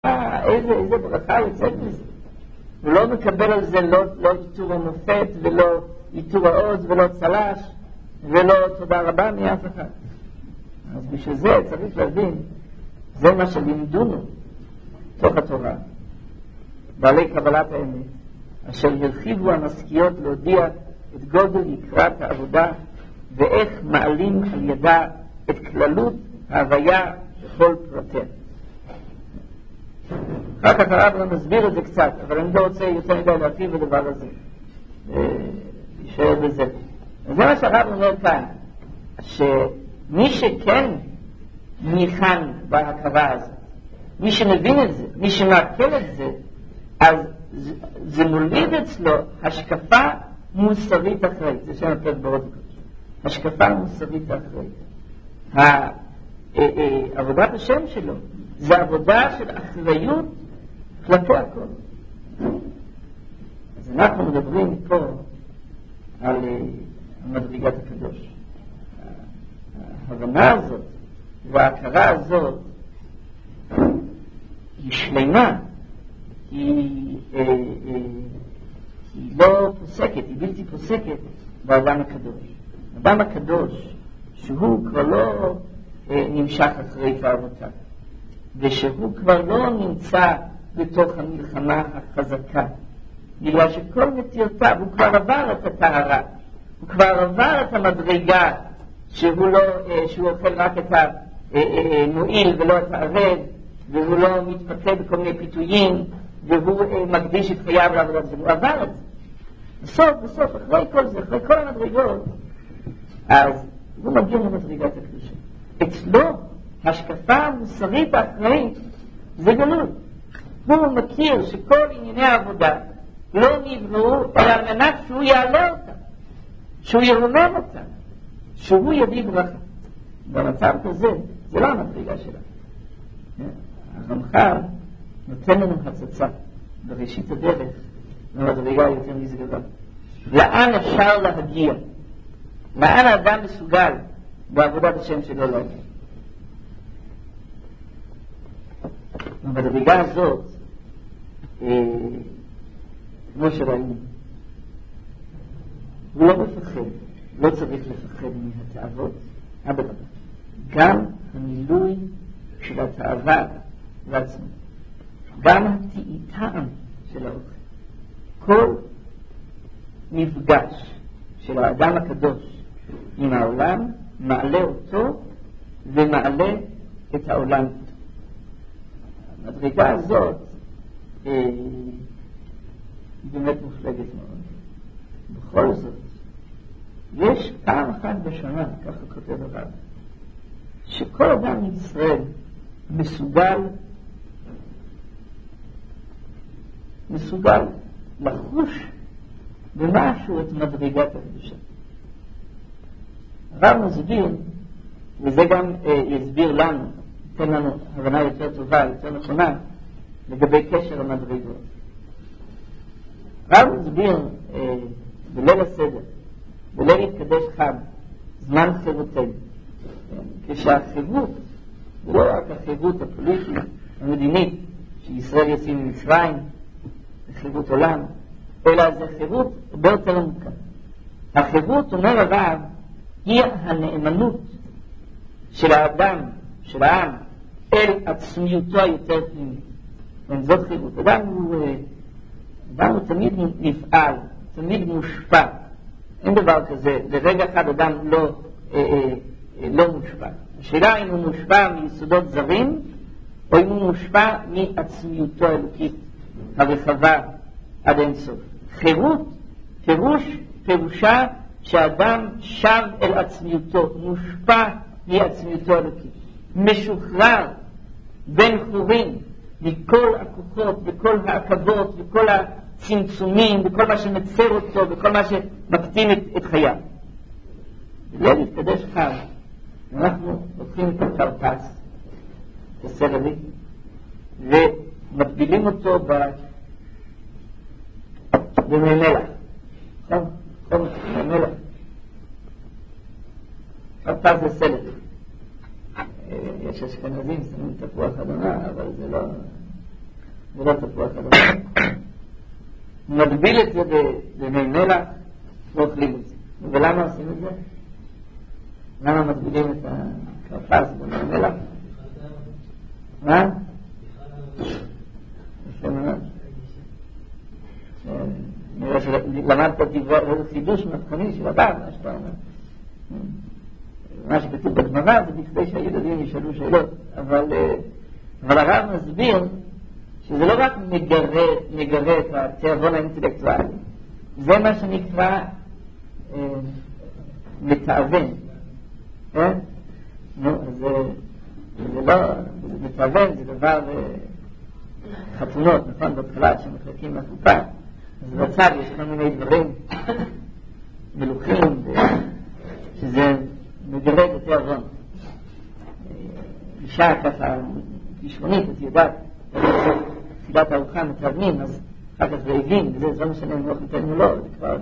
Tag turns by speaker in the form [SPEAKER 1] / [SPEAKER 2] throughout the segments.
[SPEAKER 1] איזה ברכה יוצאת מזה. הוא לא מקבל על זה לא עיטור המופת ולא עיטור העוז ולא צלש ולא תודה רבה מאף אחד. אז בשביל זה צריך להבין, זה מה שלימדונו תוך התורה, בעלי קבלת האמת, אשר הרחיבו המשכיות להודיע את גודל יקרת העבודה ואיך מעלים על ידה את כללות ההוויה בכל פרטיה. אחר כך הרב מסביר את זה קצת, אבל אני לא רוצה יותר מדי להרחיב בדבר הזה, להישאר בזה. זה מה שהרב אומר כאן, שמי שכן ניחן בהכרה הזאת, מי שמבין את זה, מי שמעכל את זה, אז זה מוליד אצלו השקפה מוסרית אחראית. זה שם הפרק באות הקודש, השקפה מוסרית אחראית. עבודת השם שלו זה עבודה של אחריות כלפי הכל. אז אנחנו מדברים פה על מדרגת הקדוש. ההבנה הזאת וההכרה הזאת היא שלמה, היא לא פוסקת, היא בלתי פוסקת באדם הקדוש. האדם הקדוש שהוא כבר לא נמשך אחרי תאוותיו, ושהוא כבר לא נמצא בתוך המלחמה החזקה, בגלל שכל נטיותיו, הוא כבר עבר את הטהרה, הוא כבר עבר את המדרגה שהוא אוכל רק את המועיל ולא את הערב, והוא לא מתפתה בכל מיני פיתויים, והוא מקדיש את חייו לעבודת זה. הוא עבר את זה. בסוף, אחרי כל זה, אחרי כל המדרגות, אז הוא מגיע למדרגת הקדושה. אצלו השקפה המוסרית האחראית זה גלות. הוא מכיר שכל ענייני העבודה לא נבראו אלא על מנת שהוא יעלה אותם, שהוא ירומם אותם, שהוא יביא ברכה. במצב כזה זה לא המדרגה שלה. הרמח"ל נותן לנו הצצה בראשית הדרך למדרגה יותר נשגבה. לאן אפשר להגיע? לאן האדם מסוגל בעבודת השם שלו להגיע? במדרגה הזאת, כמו שראינו, הוא לא מפחד, לא צריך לפחד מהתאוות, אבל גם המילוי של התאווה לעצמו, גם הטעם של האוכל, כל מפגש של האדם הקדוש עם העולם מעלה אותו ומעלה את העולם. המדרגה הזאת היא באמת מופלגת מאוד. בכל זאת, יש פעם אחת בשנה, ככה כותב הרב, שכל אדם מישראל מסוגל לחוש במשהו את מדרגת הקדושה. הרב מסביר, וזה גם יסביר לנו, ייתן לנו הבנה יותר טובה, יותר נכונה, לגבי קשר המדרגות. הרב מסביר בליל הסדר, בליל התקדש חג, זמן חירותנו, כשהחירות, זה לא רק החירות הפוליטית, המדינית, שישראל יוצאים ממצרים, זה חירות עולם, אלא זה חירות הרבה יותר עמוקה. החירות, אומר הרב, היא הנאמנות של האדם, של העם, אל עצמיותו היותר פנימית. זאת חירות. אדם הוא תמיד נפעל, תמיד מושפע. אין דבר כזה, לרגע אחד אדם לא מושפע. השאלה אם הוא מושפע מיסודות זרים, או אם הוא מושפע מעצמיותו האלוקית הרחבה עד אינסוף. חירות, פירושה שאדם שב אל עצמיותו, מושפע מעצמיותו האלוקית, משוחרר בין חורים מכל הכוחות וכל העכבות וכל הצמצומים וכל מה שמצר אותו וכל מה שמקטין את חייו. בליל התקדש חג אנחנו לוקחים את הכרפס, את הסלרי, ומטבילים אותו במי מלח. במי מלח. כרפס זה סלרי. יש אשכנזים שמים תפוח אדמה, אבל זה לא... זה לא תפוח אדמה. מגביל את זה במי מלח, ואוכלים את זה. ולמה עושים את זה? למה מגבילים את הקרפס במי מלח? מה? יפה מאוד. נראה שלמדת איזה חידוש מבחני של אדם, מה שאתה אומר. מה שכתוב בגמרא זה בכדי שהילדים ישאלו שאלות, אבל הרב מסביר שזה לא רק מגרה את התיאבון האינטלקטואלי, זה מה שנקרא מתאבן. זה לא, מתאבן זה דבר חתונות, נכון? בהתחלה שמחלקים לחופה, אז בצד יש כל מיני דברים מלוכים שזה מגרד את התיאבון. אישה ככה תשכונית, את יודעת, תפילת הארוחה מתאבנים, אז אחר כך זה הבין, וזה לא משנה אם לא חלטנו לו, זה כבר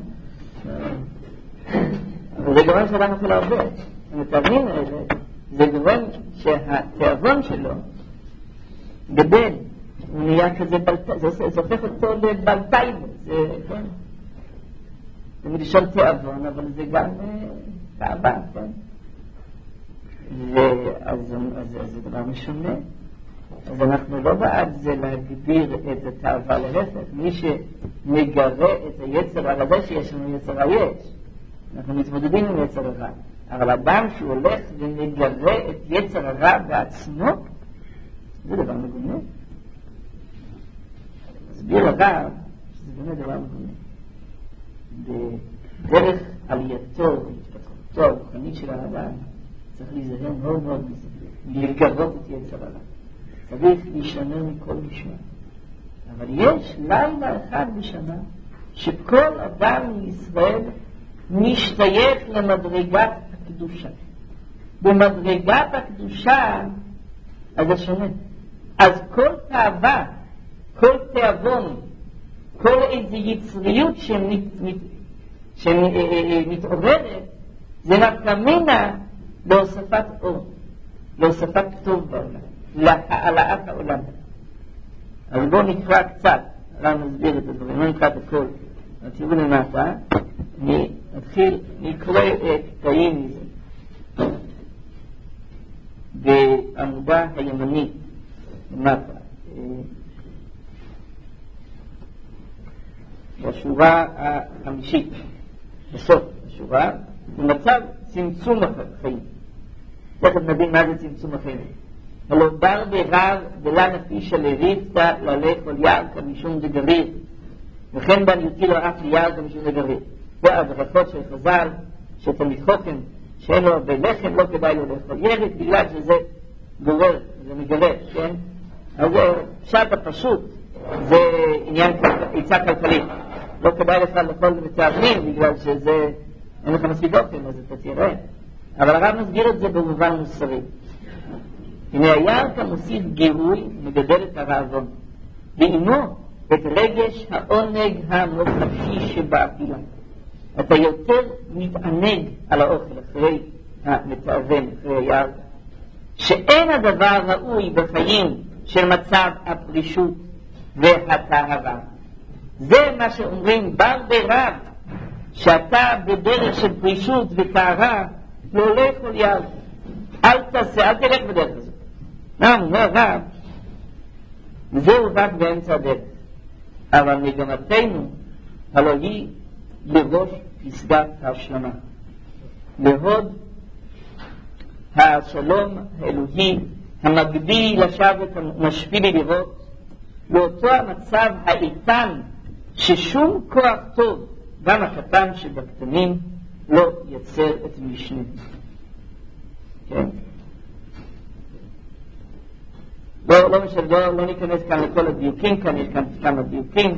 [SPEAKER 1] אבל זה גורם שאדם יכול הרבה. המתאבנים האלה, זה גורם שהתיאבון שלו גדל, הוא נהיה כזה בלטאי, זה הופך אותו לבלטאי, זה, כן? זה מלשון תיאבון, אבל זה גם תאווה, כן? אז זה דבר משונה. אז אנחנו לא בעד זה להגביר את התאווה, להפך, מי שמגרה את היצר על הזה שיש לנו יצר היש, אנחנו מתמודדים עם יצר הרע, אבל אדם שהוא הולך ומגרה את יצר הרע בעצמו, זה דבר מגונה. מסביר הרב שזה באמת דבר מגונה. בדרך עלייתו, התפתחותו, הרוחנית של האדם, צריך להיזהר מאוד מאוד לגרות את יצר הרע. צריך להישמר מכל משמע. אבל יש לילה אחד בשנה שכל אדם מישראל משתייך למדרגת הקדושה. במדרגת הקדושה, אז זה שונה. אז כל תאווה, כל תיאבון, כל איזו יצריות שמתעוררת, זה נפקמינה להוספת אור, להוספת טוב בעולם, להעלאת העולם. אז בואו נקרא קצת, הרב מסביר את הדברים, לא נקרא את הכל. תראו למטה, אני אתחיל לקרוא קטעים מזה. בעמודה הימנית, למטה, בשורה החמישית, בסוף השורה, במצב צמצום החיים. תכף נבין מה זה צמצום החיים. הלא בר ברב דלה נפישה לריבתא ללך על יערקה משום דגריר, וכן בן יוטילו אף ליערקה משום דגריר. והברכות של חז"ל, שתלמיד חוכם, שאין לו הרבה לחם, לא כדאי לו לאכול ירק, בגלל שזה גורר, זה מגרר, כן? אז פשט הפשוט, זה עניין עצה כלכלית. לא כדאי לך לאכול מתאבנים, בגלל שזה, אין לך מספיק אוכל, אז אתה תראה. אבל הרב מסביר את זה במובן מוסרי. הנה הירקה מוסיף גירוי, מגדל את הרעבון, ועימו את רגש העונג המוחשי שבאכילה. אתה יותר מתענג על האוכל אחרי המתאבן, אחרי הירקה, שאין הדבר ראוי בחיים של מצב הפרישות והטהרה. זה מה שאומרים בר ברב, שאתה בדרך של פרישות וטהרה לא הולך כל ירקה. אל תעשה, אל תלך בדרך הזאת. אומר רב, זהו רק באמצע הדרך, אבל מגמתנו הלא היא לראש פסגת ההשלמה, להוד השלום האלוהי המגביל לשבת המשפיל לראות, לאותו המצב האיתן ששום כוח טוב, גם הקטן שבקטנים, לא יצר את משנה. כן? לא ניכנס כאן לכל הדיוקים, כאן יש כאן כמה דיוקים.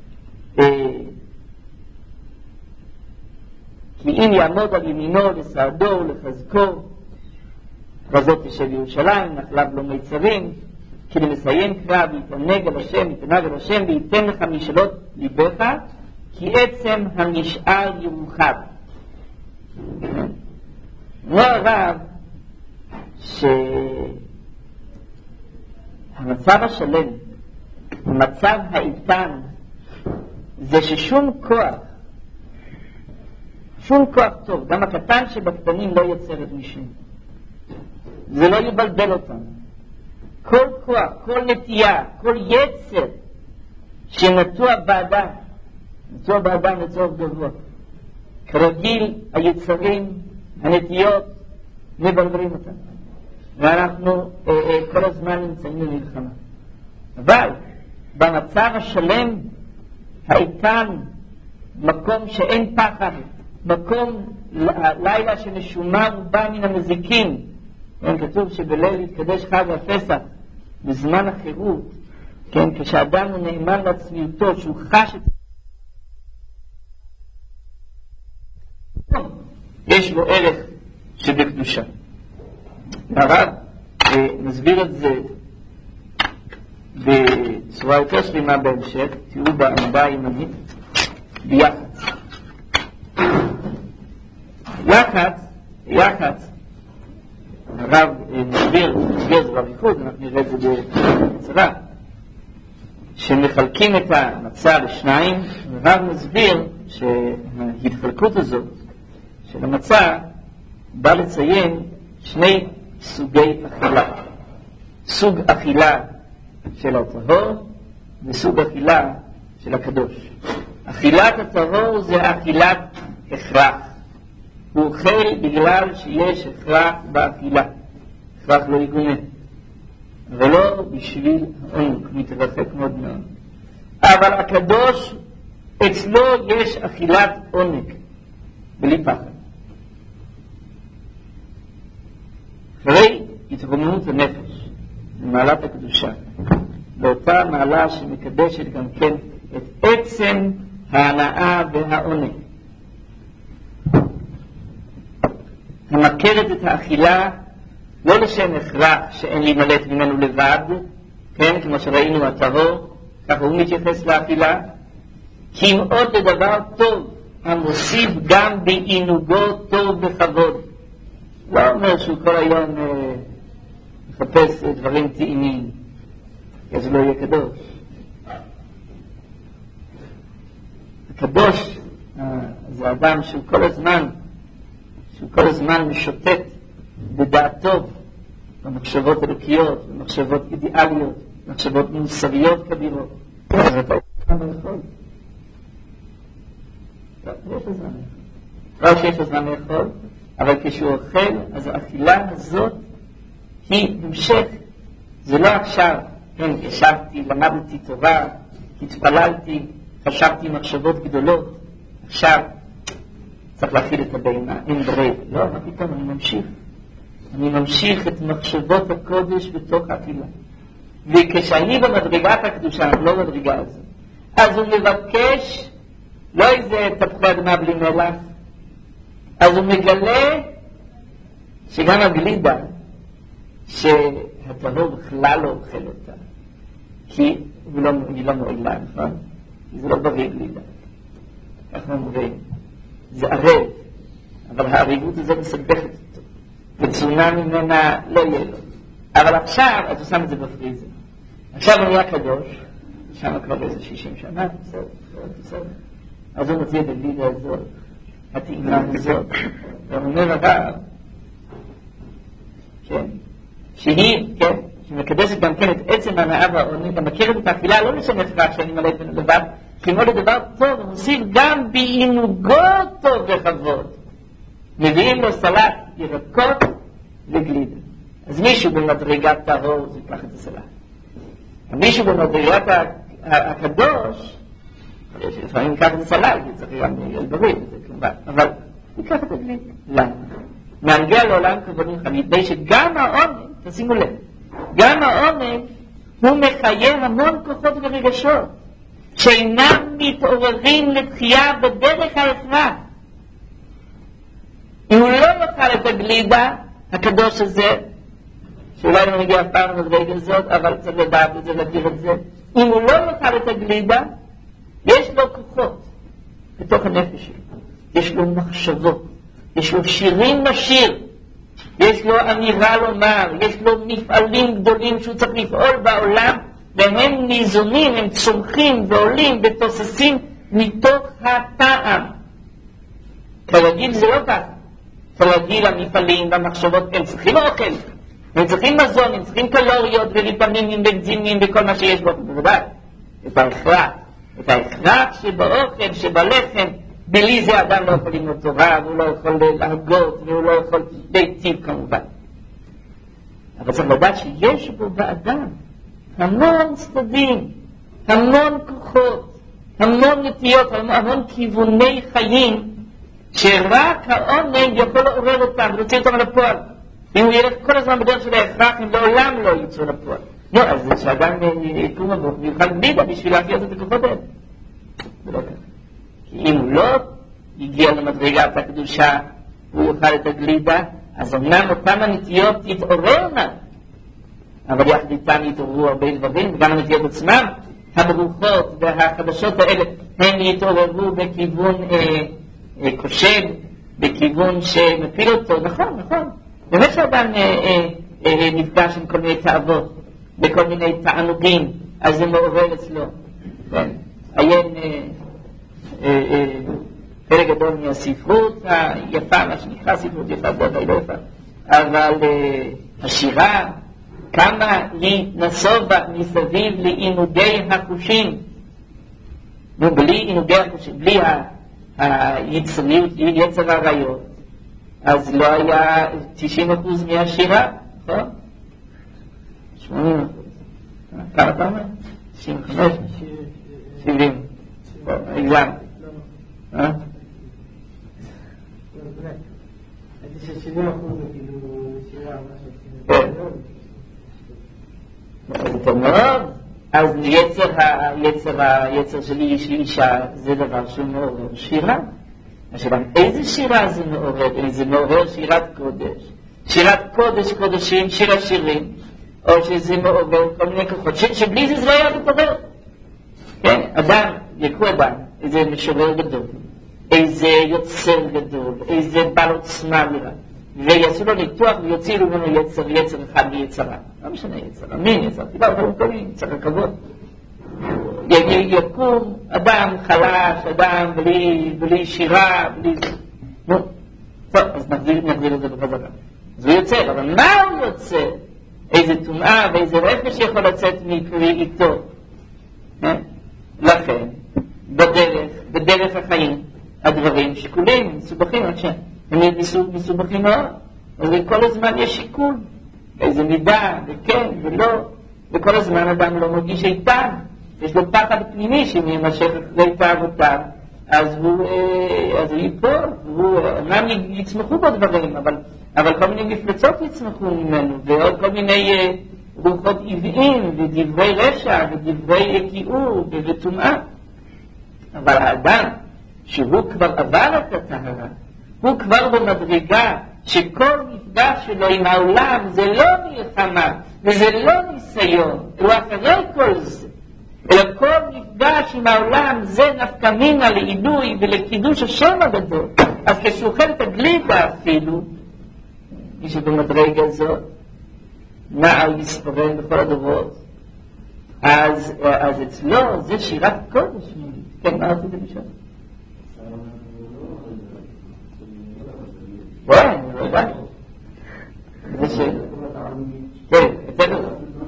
[SPEAKER 1] כי אם יעמוד על ימינו לסעדו ולחזקו, בזאת תשב ירושלים, נחלב לו מיצרים, כי למסיים קרב, יתענג על השם, יתענג על השם, וייתן לך משאלות ליבך, כי עצם המשאל ירוחב. אומר הרב שהמצב השלם מצב האיתן זה ששום כוח טוב, גם הקטן שבקטנים לא יוצר את משום. זה לא יבלבל אותם. כל כוח, כל נטייה, כל יצר שנטוע באדם לצורך גבוה. כרגיל היצרים, הנטיות, מבלברים אותם. ואנחנו כל הזמן נמצאים במלחמה. אבל במצב השלם, האיתן, מקום שאין פחד, מקום לילה שנשומה ובא מן המזיקים. כן, כתוב שבליל יתקדש חג הפסח, בזמן החירות, כן, כשאדם הוא נאמן לעצמיותו, שהוא חש את יש לו ערך שבקדושה. הרב נסביר את זה בצורה יותר שלמה בהמשך, תראו בעמדה הימנית, יח"צ, הרב נסביר זה בריחוד, אנחנו נראה את זה בצרה, שמחלקים את המצה לשניים, הרב נסביר שההתחלקות הזאת של המצה בא לציין שני סוגי אכילה. סוג אכילה של הטהור וסוג אכילה של הקדוש. אכילת הטהור זה אכילת הכרח. הוא אוכל בגלל שיש הכרח באכילה. הכרח לא יגונה. ולא בשביל העונג, מתרחק מאוד מאוד. אבל הקדוש, אצלו יש אכילת עונג, בלי פחד. אחרי התרוממות הנפש, במעלת הקדושה, באותה מעלה שמקדשת גם כן את עצם ההנאה והעונג. המכרת את האכילה לא לשם הכרח שאין להימלט ממנו לבד, כן, כמו שראינו הטהור, ככה הוא מתייחס לאכילה, כי אם עוד לדבר טוב המוסיף גם בעינוגו טוב בכבוד. לא אומר שהוא כל היום מחפש דברים טעימים, אז לא יהיה קדוש. הקדוש זה אדם שהוא כל הזמן משוטט בדעתו במחשבות אלוקיות, במחשבות אידיאליות, במחשבות מוסריות כבירות. אז אתה לא יכול. לא שיש הזמן לאכול, אבל כשהוא אוכל, אז האכילה הזאת היא המשך. זה לא עכשיו, כן, ישבתי, למדתי תורה, התפללתי, חשבתי מחשבות גדולות, עכשיו צריך להכיל את הבהמה, אין ברירה. לא, מה פתאום, אני ממשיך את מחשבות הקודש בתוך האכילה. וכשאני במדרגת הקדושה, לא במדרגה הזאת, אז הוא מבקש, לא איזה תפוחי אדמה בלי מלח, אז הוא מגלה שגם הגלידה, שהטהור בכלל לא אוכל אותה, כי היא לא מועילה, נכון? זה לא בריא גלידה. כך אומרים, זה ערב, אבל העריבות הזאת מסבכת אותו, וצונה ממנה לא יהיה לו. אבל עכשיו, אז הוא שם את זה בפריזר. עכשיו הוא נהיה קדוש, שם כבר איזה 60 שנה, בסדר. אז הוא מוציא את הגלידה הזאת, הטעימה הזאת, והוא אומר הרב, כן, שמקדשת גם כן את עצם ההנאה והעונג, המכרת את האכילה, לא לשם הכרח שאני מלא את לבד, כמו לדבר טוב, הוא מוסיף גם בעינוגו טוב וכבוד. מביאים לו סלט ירקות וגלידה. אז מישהו במדרגת טהור, זה ייקח את הסלט. מישהו במדרגת הקדוש, לפעמים ייקח את הסלט, זה צריך גם בריא, אבל ייקח את הגלידה. למה? להנגיע לעולם כבונים חמיד, מפני שגם העונג, תשימו לב, גם העונג הוא מחיה המון כוחות ורגשות, שאינם מתעוררים לתחייה בדרך ההכרח. אם הוא לא יאכל את הגלידה הקדוש הזה, שאולי לא נגיע אף פעם למדרגה הזאת, אבל צריך לדעת את זה, להכיר את זה, אם הוא לא יאכל את הגלידה, יש לו כוחות בתוך הנפש שלו, יש לו מחשבות, יש לו שירים לשיר, יש לו אמירה לומר, יש לו מפעלים גדולים שהוא צריך לפעול בעולם, והם ניזונים, הם צומחים ועולים ותוססים מתוך הטעם. כרגיל זה לא ככה. כרגיל המפעלים והמחשבות, הם צריכים אוכל, הם צריכים מזון, הם צריכים קלוריות וויטמינים ואנזימים וכל מה שיש בו, בוודאי. את ההכרח שבאוכל, שבלחם, בלי זה אדם לא יכול ללמוד תורה, והוא לא יכול להגות, והוא לא יכול להיטיב כמובן. אבל צריך לדעת שיש בו באדם המון צדדים, המון כוחות, המון נטיות, המון כיווני חיים, שרק העונג יכול לעורר אותם ולהוציא אותם לפועל. אם הוא ילך כל הזמן בדרך של ההכרח, הם לעולם לא יצאו לפועל. לא, אז זה שאדם יקום הבוך ויוכל גלידה בשביל להחיות את הכוחות האלה. זה לא ככה. כי אם הוא לא הגיע למדרגת הקדושה, הוא יוכל את הגלידה, אז אמנם אותם הנטיות יתעוררנה, אבל יחד איתם יתעוררו הרבה דברים, וגם הנטיות עצמם, הברוכות והחדשות האלה, הם יתעוררו בכיוון כושל, בכיוון שמפיל אותו. נכון. באמת שאדם נפגש עם כל מיני תאוות, בכל מיני תענוגים, אז זה מעורר אצלו. עיין פרק גדול מהספרות היפה, מה שנקרא ספרות יפה, זה לא יפה, אבל השירה, כמה היא נסובה מסביב לעינוגי החושים. בלי עינוגי החושים, בלי היצריות, יצר הרעיות, אז לא היה 90% מהשירה, נכון? 80%. כמה אתה אומר? 95? 70. הגזם. זאת אומרת, אז היצר שלי יש לי אישה, זה דבר שהוא מעורר שירה. השאלה, איזה שירה זה מעורר? זה מעורר שירת קודש. שירת קודש קודשים, שיר השירים, או שזה מעורר כל מיני כוחות, שבלי זה לא היה מתעורר. כן, אדם, יקרו אדם, איזה משורר גדול, איזה יוצר גדול, איזה בעל עוצמה נראה, ויעשו לו ניתוח ויוציאו ממנו יצר אחד מיצרה. לא משנה יצר, מין יצר, תדע, אבל הוא קוראים, יצר הכבוד. יקום אדם חלש, אדם בלי שירה, בלי... נו, טוב, אז נחזיר את זה בחזרה. אז הוא יוצר, אבל מה הוא יוצר? איזה תומעה ואיזה רפש יכול לצאת מפרי איתו. לכן, בדרך החיים, הדברים שיקולים, מסובכים, הם מסובכים מאוד. אז כל הזמן יש שיקול, איזה מידה, וכן, ולא, וכל הזמן אדם לא מרגיש איתן. יש לו פחד פנימי שאם ימשך אחרי תאוותיו, אז הוא ייפול, אמנם יצמחו בו דברים, אבל כל מיני מפלצות יצמחו ממנו, ועוד כל מיני רוחות עוועים, ודברי רשע, ודברי כיעור, וטומאה. אבל האדם, שהוא כבר עבר את הטהרה, הוא כבר במדרגה שכל מפגש שלו עם העולם זה לא מלחמה, וזה לא ניסיון, הוא אחרי כל זה. אלא כל מפגש עם העולם זה נפקא מינה לעילוי ולקידוש השם הגדול. אז כשהוא אוכל את הגלידה אפילו, מי שבמדרגה הזאת, נעל יספרן בכל הדורות, אז אצלו זה שירת קודש. כן, מה רציתם לשאול? וואי, אני לא יודע. זה ש... כן, אתנו.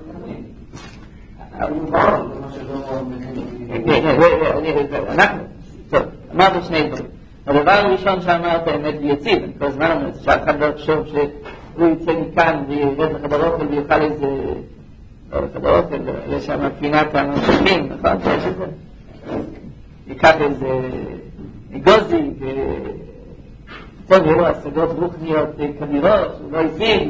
[SPEAKER 1] אנחנו, טוב, אמרנו שני דברים. הדבר הראשון שאמרת האמת ויציב, אני כל הזמן אומר, שאף אחד לא יחשוב שהוא יצא מכאן וירד לחדר אוכל ויוכל איזה, לא לחדר אוכל, יש שם פינת הממשלים, נכון? שיש את זה? ייקח איזה גוזי טוב, יהיו לו השגות רוחניות כבירות, הוא לא יזיל,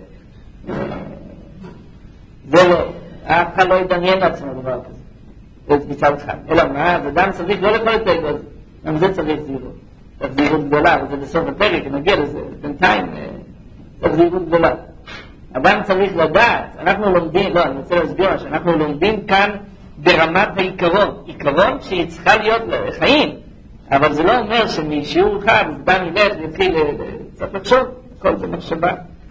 [SPEAKER 1] זה לא, אף אחד לא ידמיין לעצמו דבר כזה. זה מצד אחד. אלא מה? אדם צריך לא לכל את האגוז. גם זה צריך זהירות. צריך זהירות גדולה, וזה בסוף הפרק, נגיע לזה, בינתיים צריך זהירות גדולה. אדם צריך לדעת, אנחנו לומדים, לא, אני רוצה להסביר שאנחנו לומדים כאן ברמת העיקרון. עיקרון שהיא צריכה להיות לחיים, אבל זה לא אומר שמשיעור אחד, אדם ילך ויתחיל, צריך לחשוב, כל זה מחשבה.